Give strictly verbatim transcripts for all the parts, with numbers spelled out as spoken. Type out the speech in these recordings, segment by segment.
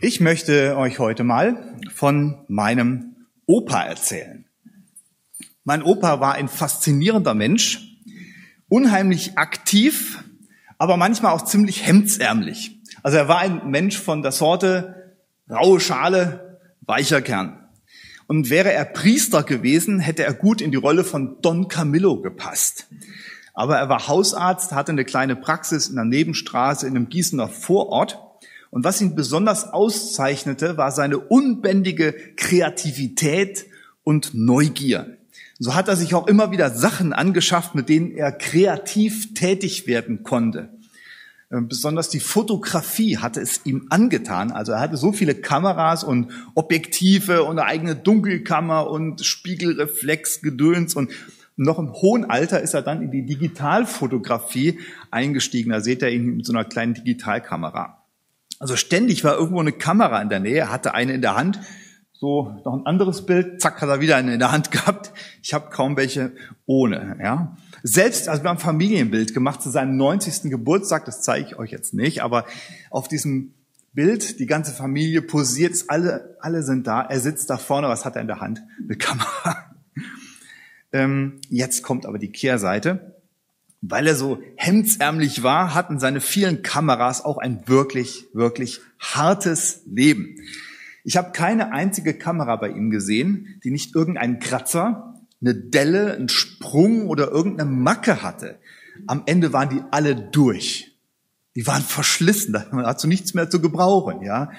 Ich möchte euch heute mal von meinem Opa erzählen. Mein Opa war ein faszinierender Mensch, unheimlich aktiv, aber manchmal auch ziemlich hemdsärmlich. Also er war ein Mensch von der Sorte raue Schale, weicher Kern. Und wäre er Priester gewesen, hätte er gut in die Rolle von Don Camillo gepasst. Aber er war Hausarzt, hatte eine kleine Praxis in einer Nebenstraße in einem Gießener Vorort. Und was ihn besonders auszeichnete, war seine unbändige Kreativität und Neugier. So hat er sich auch immer wieder Sachen angeschafft, mit denen er kreativ tätig werden konnte. Besonders die Fotografie hatte es ihm angetan. Also er hatte so viele Kameras und Objektive und eine eigene Dunkelkammer und Spiegelreflexgedöns. Und noch im hohen Alter ist er dann in die Digitalfotografie eingestiegen. Da seht ihr ihn mit so einer kleinen Digitalkamera. Also ständig war irgendwo eine Kamera in der Nähe, hatte eine in der Hand, so noch ein anderes Bild, zack, hat er wieder eine in der Hand gehabt. Ich habe kaum welche ohne. Ja. Selbst, also wir haben ein Familienbild gemacht zu seinem neunzigsten Geburtstag, das zeige ich euch jetzt nicht, aber auf diesem Bild, die ganze Familie posiert, alle, alle sind da, er sitzt da vorne, was hat er in der Hand? Eine Kamera. Ähm, jetzt kommt aber die Kehrseite. Weil er so hemdsärmlich war, hatten seine vielen Kameras auch ein wirklich, wirklich hartes Leben. Ich habe keine einzige Kamera bei ihm gesehen, die nicht irgendeinen Kratzer, eine Delle, einen Sprung oder irgendeine Macke hatte. Am Ende waren die alle durch. Die waren verschlissen, da hat so nichts mehr zu gebrauchen. Ja.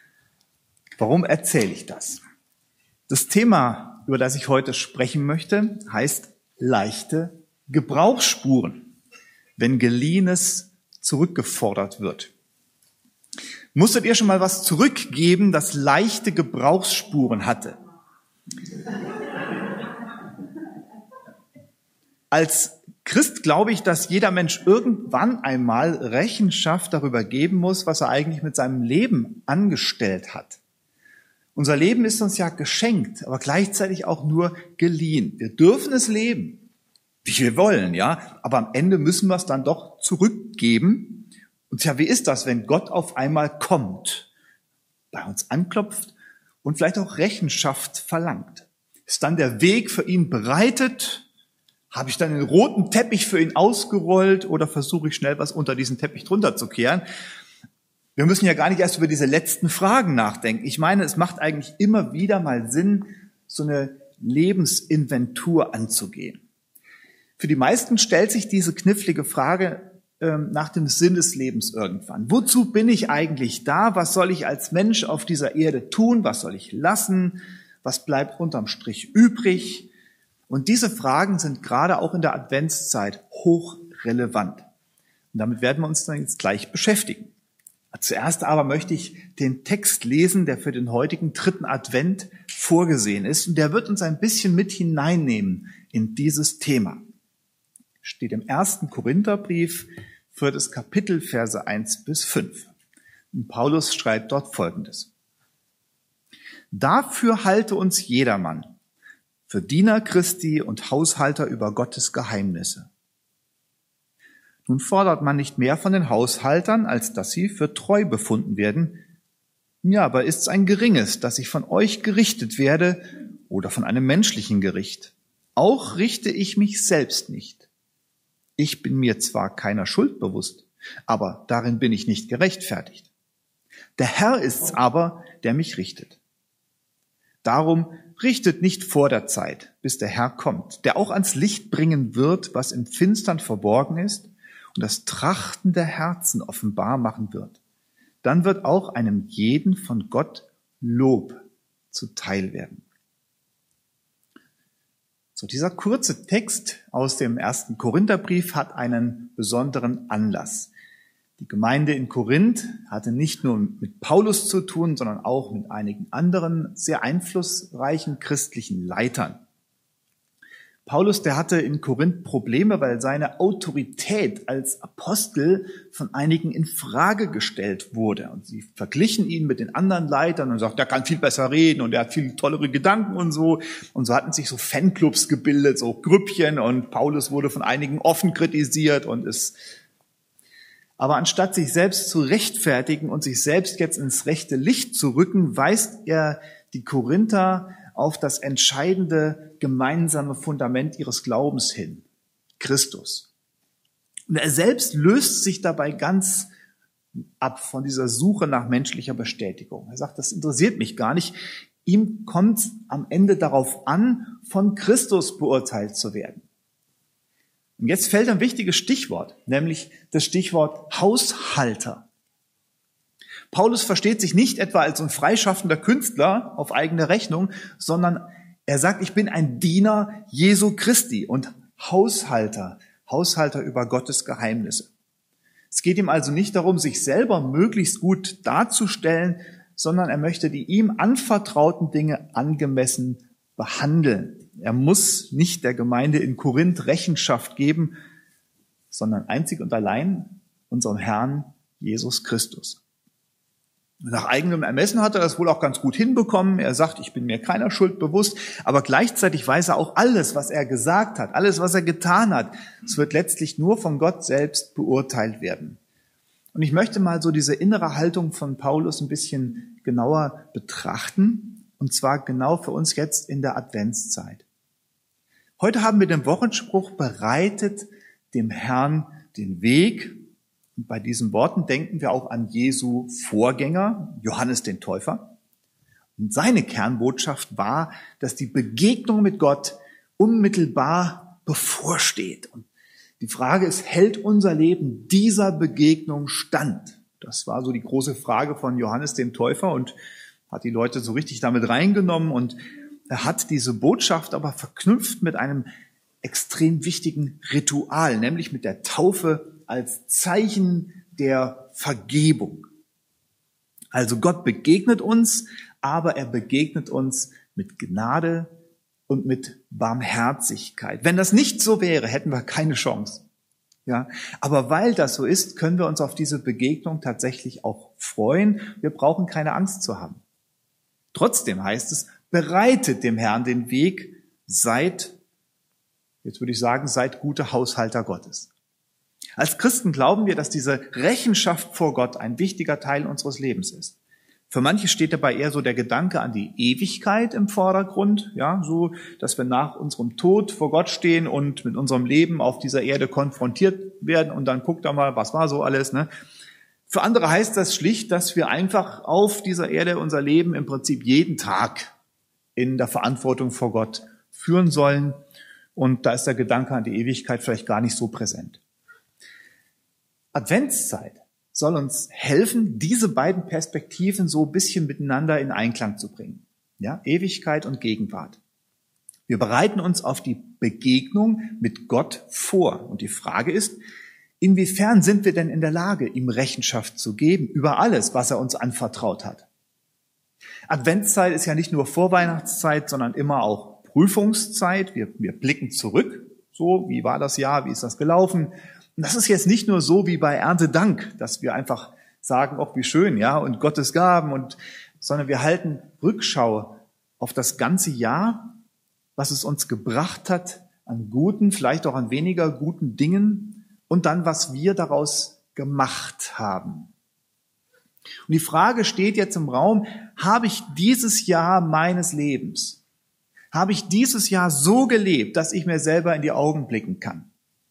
Warum erzähle ich das? Das Thema, über das ich heute sprechen möchte, heißt leichte Gebrauchsspuren, wenn Geliehenes zurückgefordert wird. Musstet ihr schon mal was zurückgeben, das leichte Gebrauchsspuren hatte? Als Christ glaube ich, dass jeder Mensch irgendwann einmal Rechenschaft darüber geben muss, was er eigentlich mit seinem Leben angestellt hat. Unser Leben ist uns ja geschenkt, aber gleichzeitig auch nur geliehen. Wir dürfen es leben, wie wir wollen, ja, aber am Ende müssen wir es dann doch zurückgeben. Und ja, wie ist das, wenn Gott auf einmal kommt, bei uns anklopft und vielleicht auch Rechenschaft verlangt? Ist dann der Weg für ihn bereitet? Habe ich dann den roten Teppich für ihn ausgerollt oder versuche ich schnell was unter diesen Teppich drunter zu kehren? Wir müssen ja gar nicht erst über diese letzten Fragen nachdenken. Ich meine, es macht eigentlich immer wieder mal Sinn, so eine Lebensinventur anzugehen. Für die meisten stellt sich diese knifflige Frage ähm, nach dem Sinn des Lebens irgendwann. Wozu bin ich eigentlich da? Was soll ich als Mensch auf dieser Erde tun? Was soll ich lassen? Was bleibt unterm Strich übrig? Und diese Fragen sind gerade auch in der Adventszeit hochrelevant. Und damit werden wir uns dann jetzt gleich beschäftigen. Zuerst aber möchte ich den Text lesen, der für den heutigen dritten Advent vorgesehen ist. Und der wird uns ein bisschen mit hineinnehmen in dieses Thema. Steht im ersten Korintherbrief, viertes Kapitel, Verse eins bis fünf. Und Paulus schreibt dort Folgendes. Dafür halte uns jedermann, für Diener Christi und Haushalter über Gottes Geheimnisse. Nun fordert man nicht mehr von den Haushaltern, als dass sie für treu befunden werden. Ja, aber ist's ein geringes, dass ich von euch gerichtet werde oder von einem menschlichen Gericht? Auch richte ich mich selbst nicht. Ich bin mir zwar keiner Schuld bewusst, aber darin bin ich nicht gerechtfertigt. Der Herr ist's aber, der mich richtet. Darum richtet nicht vor der Zeit, bis der Herr kommt, der auch ans Licht bringen wird, was im Finstern verborgen ist und das Trachten der Herzen offenbar machen wird. Dann wird auch einem jeden von Gott Lob zuteil werden. So, dieser kurze Text aus dem ersten Korintherbrief hat einen besonderen Anlass. Die Gemeinde in Korinth hatte nicht nur mit Paulus zu tun, sondern auch mit einigen anderen sehr einflussreichen christlichen Leitern. Paulus, der hatte in Korinth Probleme, weil seine Autorität als Apostel von einigen in Frage gestellt wurde. Und sie verglichen ihn mit den anderen Leitern und sagten, der kann viel besser reden und er hat viel tollere Gedanken und so. Und so hatten sich so Fanclubs gebildet, so Grüppchen, und Paulus wurde von einigen offen kritisiert und ist Aber anstatt sich selbst zu rechtfertigen und sich selbst jetzt ins rechte Licht zu rücken, weist er die Korinther auf das entscheidende gemeinsame Fundament ihres Glaubens hin, Christus. Und er selbst löst sich dabei ganz ab von dieser Suche nach menschlicher Bestätigung. Er sagt, das interessiert mich gar nicht. Ihm kommt es am Ende darauf an, von Christus beurteilt zu werden. Und jetzt fällt ein wichtiges Stichwort, nämlich das Stichwort Haushalter. Paulus versteht sich nicht etwa als ein freischaffender Künstler auf eigene Rechnung, sondern er sagt, ich bin ein Diener Jesu Christi und Haushalter, Haushalter über Gottes Geheimnisse. Es geht ihm also nicht darum, sich selber möglichst gut darzustellen, sondern er möchte die ihm anvertrauten Dinge angemessen behandeln. Er muss nicht der Gemeinde in Korinth Rechenschaft geben, sondern einzig und allein unserem Herrn Jesus Christus. Nach eigenem Ermessen hat er das wohl auch ganz gut hinbekommen. Er sagt, ich bin mir keiner Schuld bewusst, aber gleichzeitig weiß er auch alles, was er gesagt hat, alles, was er getan hat. Es wird letztlich nur von Gott selbst beurteilt werden. Und ich möchte mal so diese innere Haltung von Paulus ein bisschen genauer betrachten, und zwar genau für uns jetzt in der Adventszeit. Heute haben wir den Wochenspruch bereitet dem Herrn den Weg. Und bei diesen Worten denken wir auch an Jesu Vorgänger, Johannes den Täufer. Und seine Kernbotschaft war, dass die Begegnung mit Gott unmittelbar bevorsteht. Und die Frage ist, hält unser Leben dieser Begegnung stand? Das war so die große Frage von Johannes dem Täufer und hat die Leute so richtig damit reingenommen. Und er hat diese Botschaft aber verknüpft mit einem extrem wichtigen Ritual, nämlich mit der Taufe als Zeichen der Vergebung. Also Gott begegnet uns, aber er begegnet uns mit Gnade und mit Barmherzigkeit. Wenn das nicht so wäre, hätten wir keine Chance. Ja, aber weil das so ist, können wir uns auf diese Begegnung tatsächlich auch freuen. Wir brauchen keine Angst zu haben. Trotzdem heißt es, bereitet dem Herrn den Weg, seid, jetzt würde ich sagen, seid gute Haushalter Gottes. Als Christen glauben wir, dass diese Rechenschaft vor Gott ein wichtiger Teil unseres Lebens ist. Für manche steht dabei eher so der Gedanke an die Ewigkeit im Vordergrund, ja, so, dass wir nach unserem Tod vor Gott stehen und mit unserem Leben auf dieser Erde konfrontiert werden und dann guckt da mal, was war so alles, ne? Für andere heißt das schlicht, dass wir einfach auf dieser Erde unser Leben im Prinzip jeden Tag in der Verantwortung vor Gott führen sollen. Und da ist der Gedanke an die Ewigkeit vielleicht gar nicht so präsent. Adventszeit soll uns helfen, diese beiden Perspektiven so ein bisschen miteinander in Einklang zu bringen. Ja, Ewigkeit und Gegenwart. Wir bereiten uns auf die Begegnung mit Gott vor. Und die Frage ist, inwiefern sind wir denn in der Lage, ihm Rechenschaft zu geben über alles, was er uns anvertraut hat? Adventszeit ist ja nicht nur Vorweihnachtszeit, sondern immer auch Prüfungszeit. Wir, wir blicken zurück. So, wie war das Jahr? Wie ist das gelaufen? Und das ist jetzt nicht nur so wie bei Erntedank, dass wir einfach sagen, oh, wie schön, ja, und Gottes Gaben, und, sondern wir halten Rückschau auf das ganze Jahr, was es uns gebracht hat an guten, vielleicht auch an weniger guten Dingen, und dann, was wir daraus gemacht haben. Und die Frage steht jetzt im Raum, habe ich dieses Jahr meines Lebens, habe ich dieses Jahr so gelebt, dass ich mir selber in die Augen blicken kann?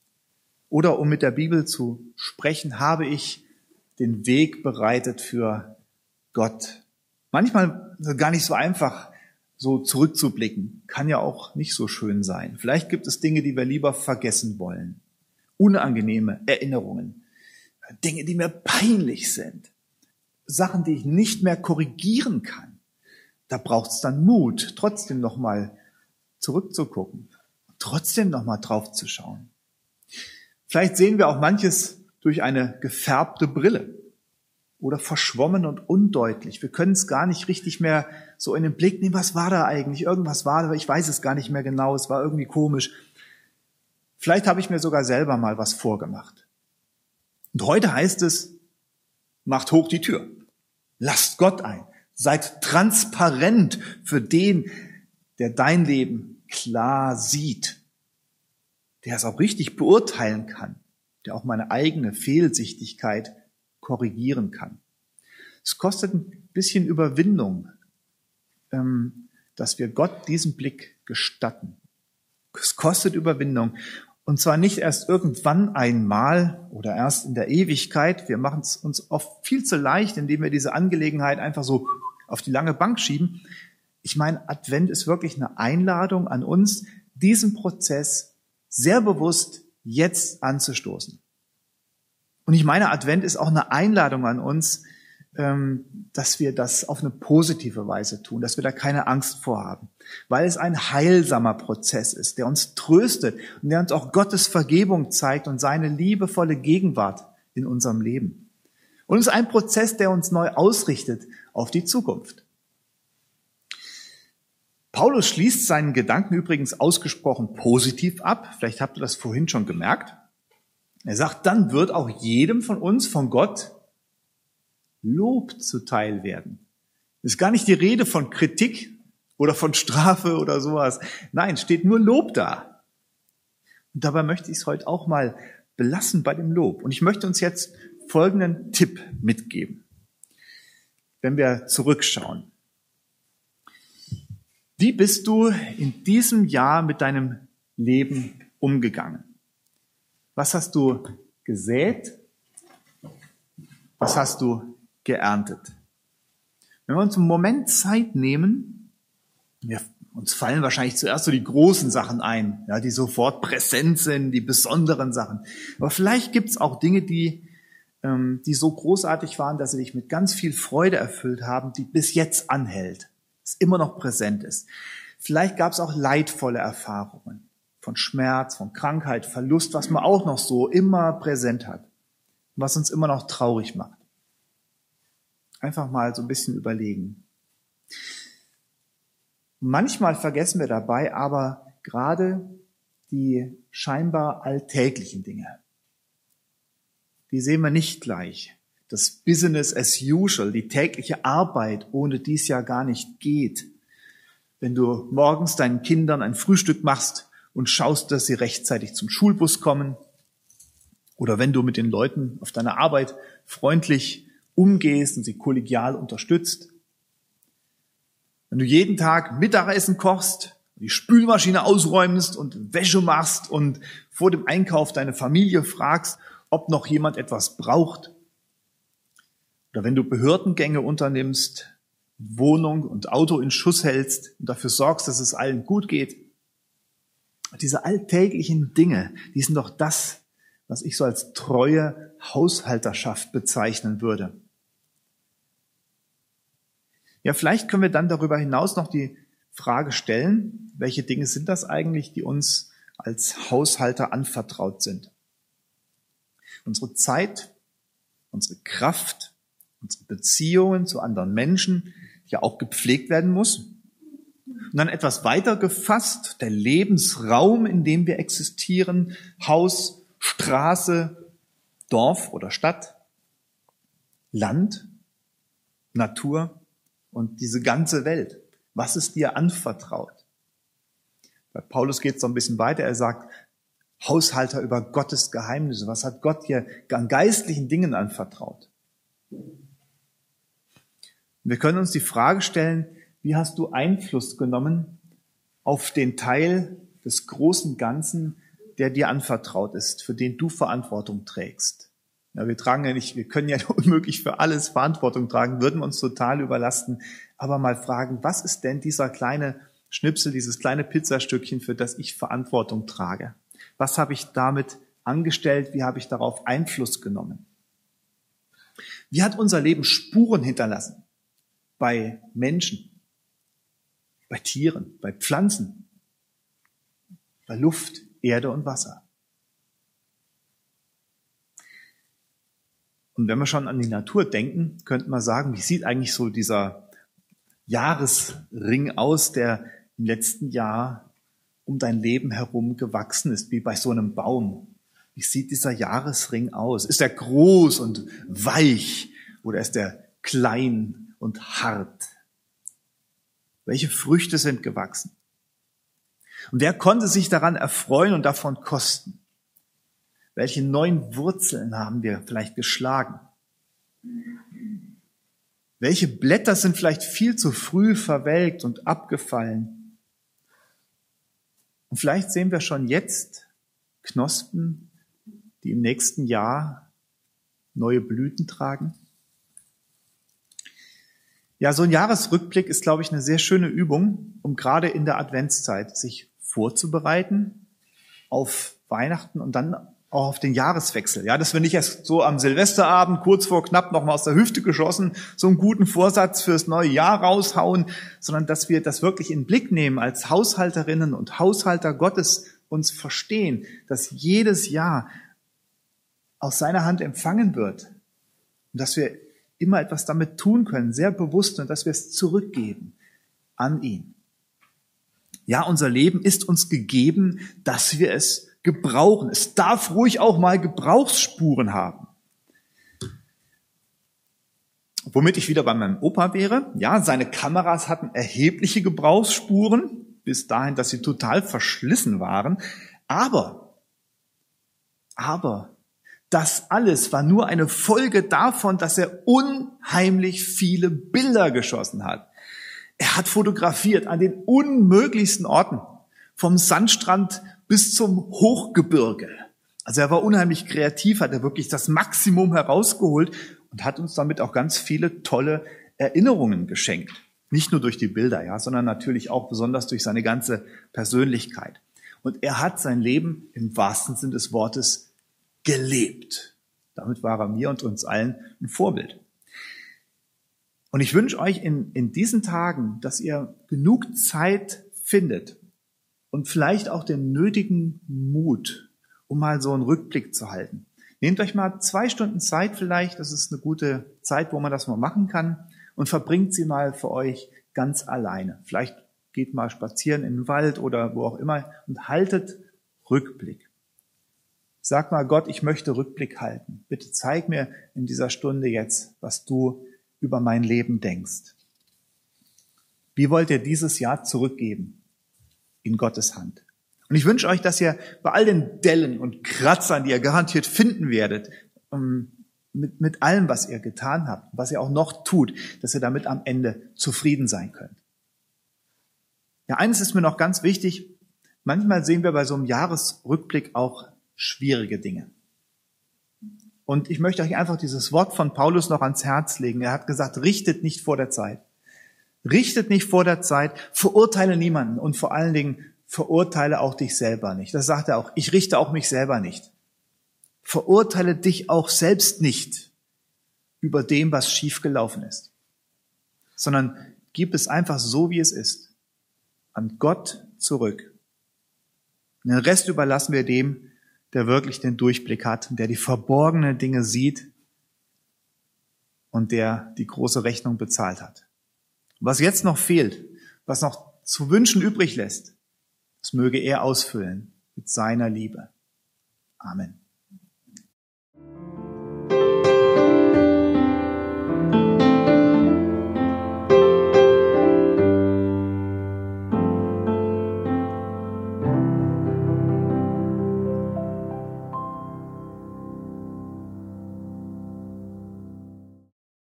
Oder um mit der Bibel zu sprechen, habe ich den Weg bereitet für Gott? Manchmal ist es gar nicht so einfach, so zurückzublicken. Kann ja auch nicht so schön sein. Vielleicht gibt es Dinge, die wir lieber vergessen wollen. Unangenehme Erinnerungen. Dinge, die mir peinlich sind. Sachen, die ich nicht mehr korrigieren kann. Da braucht es dann Mut, trotzdem nochmal zurückzugucken. Trotzdem nochmal drauf zu schauen. Vielleicht sehen wir auch manches durch eine gefärbte Brille oder verschwommen und undeutlich. Wir können es gar nicht richtig mehr so in den Blick nehmen. Was war da eigentlich? Irgendwas war da, ich weiß es gar nicht mehr genau. Es war irgendwie komisch. Vielleicht habe ich mir sogar selber mal was vorgemacht. Und heute heißt es, macht hoch die Tür. Lasst Gott ein. Seid transparent für den, der dein Leben klar sieht. Der es auch richtig beurteilen kann, der auch meine eigene Fehlsichtigkeit korrigieren kann. Es kostet ein bisschen Überwindung, dass wir Gott diesen Blick gestatten. Es kostet Überwindung. Und zwar nicht erst irgendwann einmal oder erst in der Ewigkeit. Wir machen es uns oft viel zu leicht, indem wir diese Angelegenheit einfach so auf die lange Bank schieben. Ich meine, Advent ist wirklich eine Einladung an uns, diesen Prozess sehr bewusst jetzt anzustoßen. Und ich meine, Advent ist auch eine Einladung an uns, dass wir das auf eine positive Weise tun, dass wir da keine Angst vorhaben, weil es ein heilsamer Prozess ist, der uns tröstet und der uns auch Gottes Vergebung zeigt und seine liebevolle Gegenwart in unserem Leben. Und es ist ein Prozess, der uns neu ausrichtet auf die Zukunft. Paulus schließt seinen Gedanken übrigens ausgesprochen positiv ab. Vielleicht habt ihr das vorhin schon gemerkt. Er sagt, dann wird auch jedem von uns von Gott Lob zuteil werden. Es ist gar nicht die Rede von Kritik oder von Strafe oder sowas. Nein, steht nur Lob da. Und dabei möchte ich es heute auch mal belassen bei dem Lob. Und ich möchte uns jetzt folgenden Tipp mitgeben, wenn wir zurückschauen. Wie bist du in diesem Jahr mit deinem Leben umgegangen? Was hast du gesät? Was hast du geerntet? Wenn wir uns einen Moment Zeit nehmen, wir, uns fallen wahrscheinlich zuerst so die großen Sachen ein, ja, die sofort präsent sind, die besonderen Sachen. Aber vielleicht gibt es auch Dinge, die, ähm, die so großartig waren, dass sie dich mit ganz viel Freude erfüllt haben, die bis jetzt anhält, das immer noch präsent ist. Vielleicht gab es auch leidvolle Erfahrungen von Schmerz, von Krankheit, Verlust, was man auch noch so immer präsent hat, was uns immer noch traurig macht. Einfach mal so ein bisschen überlegen. Manchmal vergessen wir dabei aber gerade die scheinbar alltäglichen Dinge. Die sehen wir nicht gleich. Das Business as usual, die tägliche Arbeit, ohne die es ja gar nicht geht. Wenn du morgens deinen Kindern ein Frühstück machst und schaust, dass sie rechtzeitig zum Schulbus kommen. Oder wenn du mit den Leuten auf deiner Arbeit freundlich umgehst und sie kollegial unterstützt. Wenn du jeden Tag Mittagessen kochst, die Spülmaschine ausräumst und Wäsche machst und vor dem Einkauf deine Familie fragst, ob noch jemand etwas braucht. Oder wenn du Behördengänge unternimmst, Wohnung und Auto in Schuss hältst und dafür sorgst, dass es allen gut geht. Diese alltäglichen Dinge, die sind doch das, was ich so als treue Haushalterschaft bezeichnen würde. Ja, vielleicht können wir dann darüber hinaus noch die Frage stellen, welche Dinge sind das eigentlich, die uns als Haushalter anvertraut sind? Unsere Zeit, unsere Kraft, unsere Beziehungen zu anderen Menschen, die ja auch gepflegt werden muss. Und dann etwas weiter gefasst, der Lebensraum, in dem wir existieren, Haus, Straße, Dorf oder Stadt, Land, Natur und diese ganze Welt. Was ist dir anvertraut? Bei Paulus geht es so ein bisschen weiter. Er sagt, Haushalter über Gottes Geheimnisse. Was hat Gott dir an geistlichen Dingen anvertraut? Wir können uns die Frage stellen, wie hast du Einfluss genommen auf den Teil des großen Ganzen, der dir anvertraut ist, für den du Verantwortung trägst? Ja, wir tragen ja nicht, wir können ja unmöglich für alles Verantwortung tragen, würden uns total überlasten. Aber mal fragen, was ist denn dieser kleine Schnipsel, dieses kleine Pizzastückchen, für das ich Verantwortung trage? Was habe ich damit angestellt? Wie habe ich darauf Einfluss genommen? Wie hat unser Leben Spuren hinterlassen? Bei Menschen, bei Tieren, bei Pflanzen, bei Luft, Erde und Wasser. Und wenn wir schon an die Natur denken, könnte man sagen, wie sieht eigentlich so dieser Jahresring aus, der im letzten Jahr um dein Leben herum gewachsen ist, wie bei so einem Baum. Wie sieht dieser Jahresring aus? Ist er groß und weich oder ist er klein und hart? Welche Früchte sind gewachsen? Und wer konnte sich daran erfreuen und davon kosten? Welche neuen Wurzeln haben wir vielleicht geschlagen? Welche Blätter sind vielleicht viel zu früh verwelkt und abgefallen? Und vielleicht sehen wir schon jetzt Knospen, die im nächsten Jahr neue Blüten tragen. Ja, so ein Jahresrückblick ist, glaube ich, eine sehr schöne Übung, um gerade in der Adventszeit sich vorzubereiten auf Weihnachten und dann auch auf den Jahreswechsel. Ja, dass wir nicht erst so am Silvesterabend kurz vor knapp nochmal aus der Hüfte geschossen so einen guten Vorsatz fürs neue Jahr raushauen, sondern dass wir das wirklich in den Blick nehmen als Haushalterinnen und Haushalter Gottes, uns verstehen, dass jedes Jahr aus seiner Hand empfangen wird und dass wir immer etwas damit tun können, sehr bewusst, und dass wir es zurückgeben an ihn. Ja, unser Leben ist uns gegeben, dass wir es gebrauchen. Es darf ruhig auch mal Gebrauchsspuren haben. Womit ich wieder bei meinem Opa wäre. Ja, seine Kameras hatten erhebliche Gebrauchsspuren, bis dahin, dass sie total verschlissen waren. Aber, aber, das alles war nur eine Folge davon, dass er unheimlich viele Bilder geschossen hat. Er hat fotografiert an den unmöglichsten Orten, vom Sandstrand bis zum Hochgebirge. Also er war unheimlich kreativ, hat er wirklich das Maximum herausgeholt und hat uns damit auch ganz viele tolle Erinnerungen geschenkt. Nicht nur durch die Bilder, ja, sondern natürlich auch besonders durch seine ganze Persönlichkeit. Und er hat sein Leben im wahrsten Sinne des Wortes gelebt. Damit war er mir und uns allen ein Vorbild. Und ich wünsche euch in, in diesen Tagen, dass ihr genug Zeit findet und vielleicht auch den nötigen Mut, um mal so einen Rückblick zu halten. Nehmt euch mal zwei Stunden Zeit vielleicht, das ist eine gute Zeit, wo man das mal machen kann, und verbringt sie mal für euch ganz alleine. Vielleicht geht mal spazieren in den Wald oder wo auch immer und haltet Rückblick. Sag mal, Gott, ich möchte Rückblick halten. Bitte zeig mir in dieser Stunde jetzt, was du über mein Leben denkst. Wie wollt ihr dieses Jahr zurückgeben in Gottes Hand? Und ich wünsche euch, dass ihr bei all den Dellen und Kratzern, die ihr garantiert finden werdet, mit, mit allem, was ihr getan habt, was ihr auch noch tut, dass ihr damit am Ende zufrieden sein könnt. Ja, eines ist mir noch ganz wichtig. Manchmal sehen wir bei so einem Jahresrückblick auch schwierige Dinge. Und ich möchte euch einfach dieses Wort von Paulus noch ans Herz legen. Er hat gesagt, richtet nicht vor der Zeit. Richtet nicht vor der Zeit, verurteile niemanden und vor allen Dingen verurteile auch dich selber nicht. Das sagt er auch. Ich richte auch mich selber nicht. Verurteile dich auch selbst nicht über dem, was schiefgelaufen ist, sondern gib es einfach so, wie es ist, an Gott zurück. Und den Rest überlassen wir dem, der wirklich den Durchblick hat, der die verborgenen Dinge sieht und der die große Rechnung bezahlt hat. Was jetzt noch fehlt, was noch zu wünschen übrig lässt, das möge er ausfüllen mit seiner Liebe. Amen.